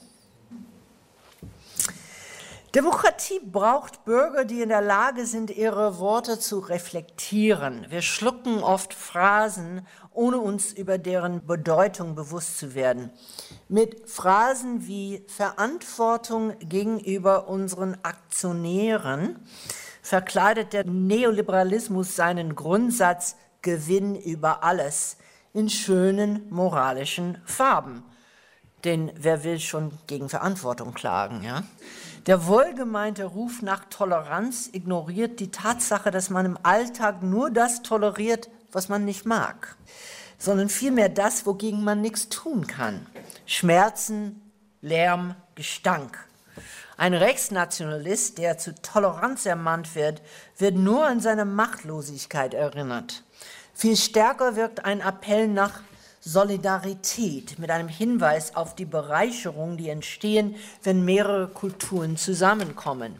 Demokratie braucht Bürger, die in der Lage sind, ihre Worte zu reflektieren. Wir schlucken oft Phrasen, ohne uns über deren Bedeutung bewusst zu werden. Mit Phrasen wie Verantwortung gegenüber unseren Aktionären verkleidet der Neoliberalismus seinen Grundsatz Gewinn über alles in schönen moralischen Farben. Denn wer will schon gegen Verantwortung klagen, ja? Der wohlgemeinte Ruf nach Toleranz ignoriert die Tatsache, dass man im Alltag nur das toleriert, was man nicht mag, sondern vielmehr das, wogegen man nichts tun kann. Schmerzen, Lärm, Gestank. Ein Rechtsnationalist, der zu Toleranz ermahnt wird, wird nur an seine Machtlosigkeit erinnert. Viel stärker wirkt ein Appell nach Solidarität mit einem Hinweis auf die Bereicherung, die entstehen, wenn mehrere Kulturen zusammenkommen.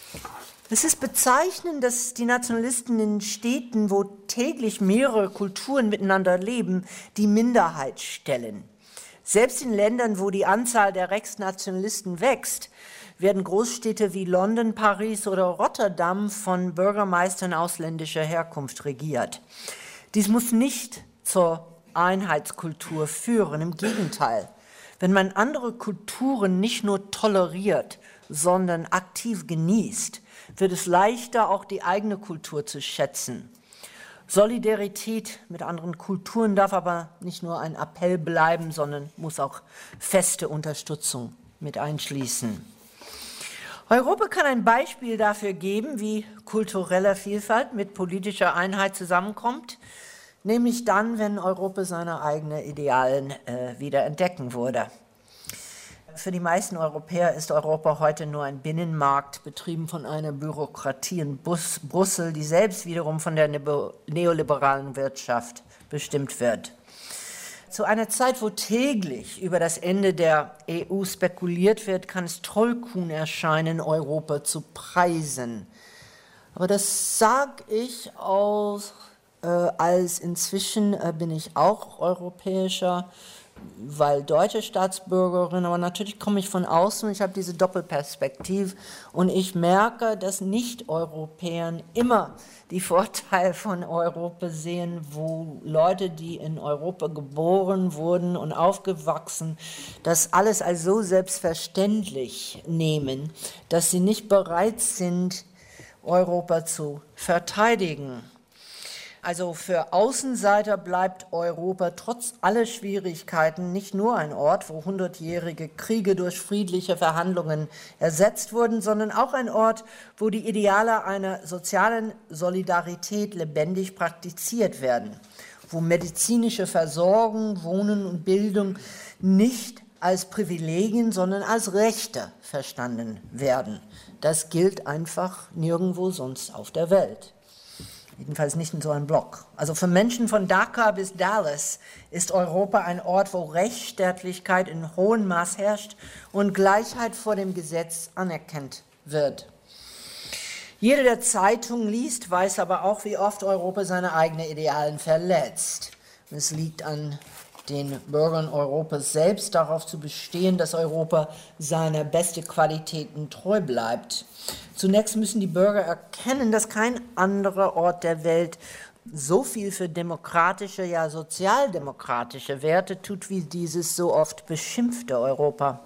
Es ist bezeichnend, dass die Nationalisten in Städten, wo täglich mehrere Kulturen miteinander leben, die Minderheit stellen. Selbst in Ländern, wo die Anzahl der Rechtsnationalisten wächst, werden Großstädte wie London, Paris oder Rotterdam von Bürgermeistern ausländischer Herkunft regiert. Dies muss nicht zur Einheitskultur führen, im Gegenteil. Wenn man andere Kulturen nicht nur toleriert, sondern aktiv genießt, wird es leichter, auch die eigene Kultur zu schätzen. Solidarität mit anderen Kulturen darf aber nicht nur ein Appell bleiben, sondern muss auch feste Unterstützung mit einschließen. Europa kann ein Beispiel dafür geben, wie kulturelle Vielfalt mit politischer Einheit zusammenkommt, nämlich dann, wenn Europa seine eigenen Idealen äh, wieder entdecken würde. Für die meisten Europäer ist Europa heute nur ein Binnenmarkt, betrieben von einer Bürokratie in Bus, Brüssel, die selbst wiederum von der neoliberalen Wirtschaft bestimmt wird. Zu einer Zeit, wo täglich über das Ende der E U spekuliert wird, kann es tollkühn erscheinen, Europa zu preisen. Aber das sage ich aus Äh, als inzwischen äh, bin ich auch europäischer, weil deutsche Staatsbürgerin, aber natürlich komme ich von außen und ich habe diese Doppelperspektive und ich merke, dass Nicht-Europäern immer die Vorteile von Europa sehen, wo Leute, die in Europa geboren wurden und aufgewachsen, das alles als so selbstverständlich nehmen, dass sie nicht bereit sind, Europa zu verteidigen. Also für Außenseiter bleibt Europa trotz aller Schwierigkeiten nicht nur ein Ort, wo hundertjährige Kriege durch friedliche Verhandlungen ersetzt wurden, sondern auch ein Ort, wo die Ideale einer sozialen Solidarität lebendig praktiziert werden, wo medizinische Versorgung, Wohnen und Bildung nicht als Privilegien, sondern als Rechte verstanden werden. Das gilt einfach nirgendwo sonst auf der Welt. Jedenfalls nicht in so einem Block. Also für Menschen von Dhaka bis Dallas ist Europa ein Ort, wo Rechtsstaatlichkeit in hohem Maß herrscht und Gleichheit vor dem Gesetz anerkannt wird. Jeder, der Zeitungen liest, weiß aber auch, wie oft Europa seine eigenen Idealen verletzt. Und es liegt an den Bürgern Europas selbst, darauf zu bestehen, dass Europa seiner besten Qualitäten treu bleibt. Zunächst müssen die Bürger erkennen, dass kein anderer Ort der Welt so viel für demokratische, ja sozialdemokratische Werte tut, wie dieses so oft beschimpfte Europa.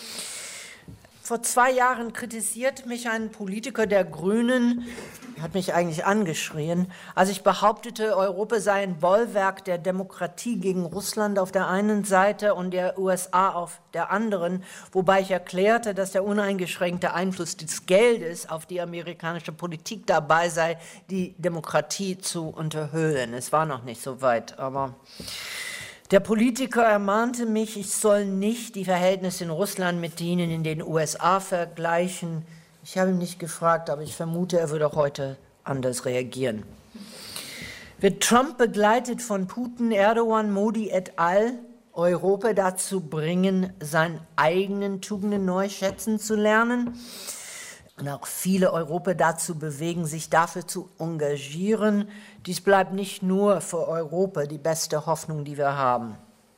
Vor zwei Jahren kritisiert mich ein Politiker der Grünen, hat mich eigentlich angeschrien, als ich behauptete, Europa sei ein Bollwerk der Demokratie gegen Russland auf der einen Seite und der U S A auf der anderen, wobei ich erklärte, dass der uneingeschränkte Einfluss des Geldes auf die amerikanische Politik dabei sei, die Demokratie zu unterhöhlen. Es war noch nicht so weit, aber der Politiker ermahnte mich, ich soll nicht die Verhältnisse in Russland mit denen in den U S A vergleichen. Ich habe ihn nicht gefragt, aber ich vermute, er würde auch heute anders reagieren. Wird Trump begleitet von Putin, Erdogan, Modi et al. Europa dazu bringen, seine eigenen Tugenden neu schätzen zu lernen? Und auch viele Europa dazu bewegen, sich dafür zu engagieren. Dies bleibt nicht nur für Europa die beste Hoffnung, die wir haben.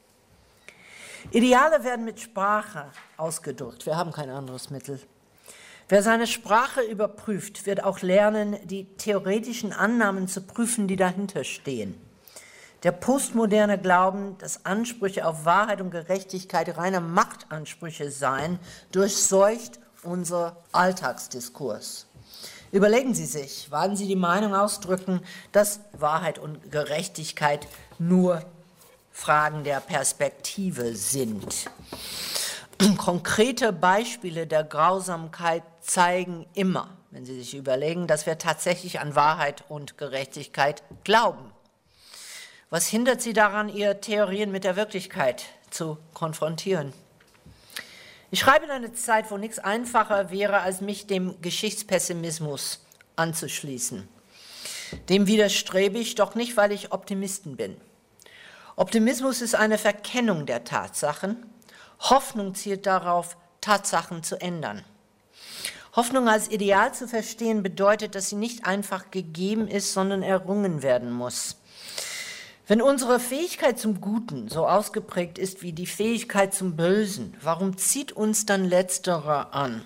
Ideale werden mit Sprache ausgedrückt. Wir haben kein anderes Mittel. Wer seine Sprache überprüft, wird auch lernen, die theoretischen Annahmen zu prüfen, die dahinter stehen. Der postmoderne Glauben, dass Ansprüche auf Wahrheit und Gerechtigkeit reine Machtansprüche seien, durchseucht unser Alltagsdiskurs. Überlegen Sie sich, wann Sie die Meinung ausdrücken, dass Wahrheit und Gerechtigkeit nur Fragen der Perspektive sind. Konkrete Beispiele der Grausamkeit zeigen immer, wenn Sie sich überlegen, dass wir tatsächlich an Wahrheit und Gerechtigkeit glauben. Was hindert Sie daran, Ihre Theorien mit der Wirklichkeit zu konfrontieren? Ich schreibe in einer Zeit, wo nichts einfacher wäre, als mich dem Geschichtspessimismus anzuschließen. Dem widerstrebe ich, doch nicht, weil ich Optimistin bin. Optimismus ist eine Verkennung der Tatsachen. Hoffnung zielt darauf, Tatsachen zu ändern. Hoffnung als Ideal zu verstehen bedeutet, dass sie nicht einfach gegeben ist, sondern errungen werden muss. Wenn unsere Fähigkeit zum Guten so ausgeprägt ist wie die Fähigkeit zum Bösen, warum zieht uns dann Letzterer an?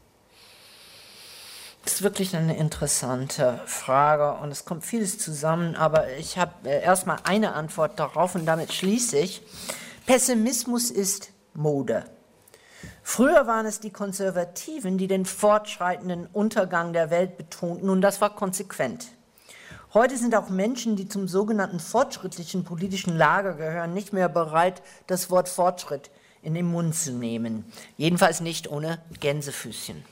Das ist wirklich eine interessante Frage und es kommt vieles zusammen, aber ich habe erstmal eine Antwort darauf und damit schließe ich. Pessimismus ist Mode. Früher waren es die Konservativen, die den fortschreitenden Untergang der Welt betonten und das war konsequent. Heute sind auch Menschen, die zum sogenannten fortschrittlichen politischen Lager gehören, nicht mehr bereit, das Wort Fortschritt in den Mund zu nehmen. Jedenfalls nicht ohne Gänsefüßchen.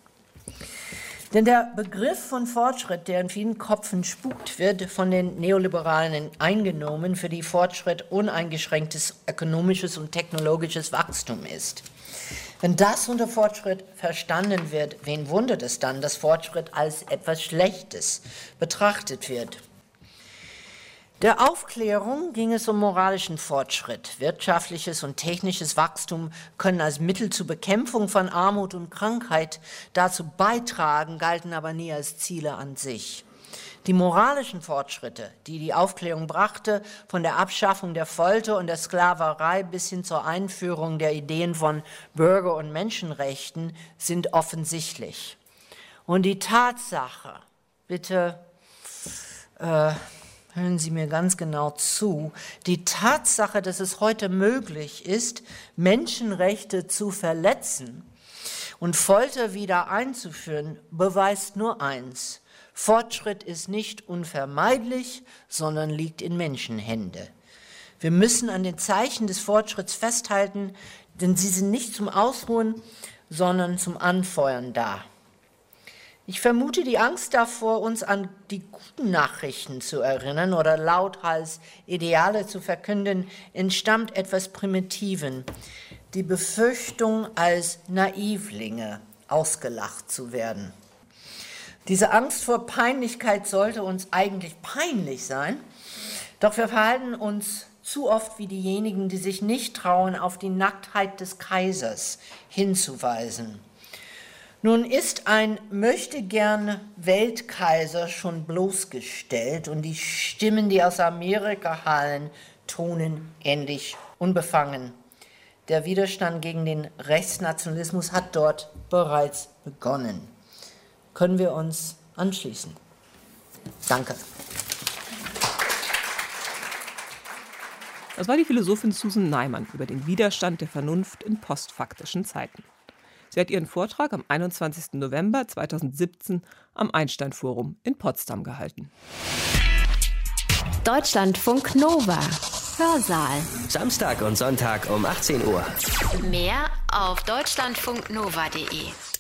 Denn der Begriff von Fortschritt, der in vielen Köpfen spukt, wird von den Neoliberalen eingenommen, für die Fortschritt uneingeschränktes ökonomisches und technologisches Wachstum ist. Wenn das unter Fortschritt verstanden wird, wen wundert es dann, dass Fortschritt als etwas Schlechtes betrachtet wird? Der Aufklärung ging es um moralischen Fortschritt. Wirtschaftliches und technisches Wachstum können als Mittel zur Bekämpfung von Armut und Krankheit dazu beitragen, galten aber nie als Ziele an sich. Die moralischen Fortschritte, die die Aufklärung brachte, von der Abschaffung der Folter und der Sklaverei bis hin zur Einführung der Ideen von Bürger- und Menschenrechten, sind offensichtlich. Und die Tatsache, bitte äh, hören Sie mir ganz genau zu, die Tatsache, dass es heute möglich ist, Menschenrechte zu verletzen und Folter wieder einzuführen, beweist nur eins: Fortschritt ist nicht unvermeidlich, sondern liegt in Menschenhände. Wir müssen an den Zeichen des Fortschritts festhalten, denn sie sind nicht zum Ausruhen, sondern zum Anfeuern da. Ich vermute, die Angst davor, uns an die guten Nachrichten zu erinnern oder lauthals Ideale zu verkünden, entstammt etwas Primitiven. Die Befürchtung, als Naivlinge ausgelacht zu werden. Diese Angst vor Peinlichkeit sollte uns eigentlich peinlich sein, doch wir verhalten uns zu oft wie diejenigen, die sich nicht trauen, auf die Nacktheit des Kaisers hinzuweisen. Nun ist ein Möchtegern-Weltkaiser schon bloßgestellt und die Stimmen, die aus Amerika hallen, tonen ähnlich unbefangen. Der Widerstand gegen den Rechtsnationalismus hat dort bereits begonnen. Können wir uns anschließen? Danke. Das war die Philosophin Susan Neiman über den Widerstand der Vernunft in postfaktischen Zeiten. Sie hat ihren Vortrag am einundzwanzigsten November zweitausendsiebzehn am Einstein-Forum in Potsdam gehalten. Deutschlandfunk Nova. Hörsaal. Samstag und Sonntag um achtzehn Uhr. Mehr auf deutschlandfunknova punkt de.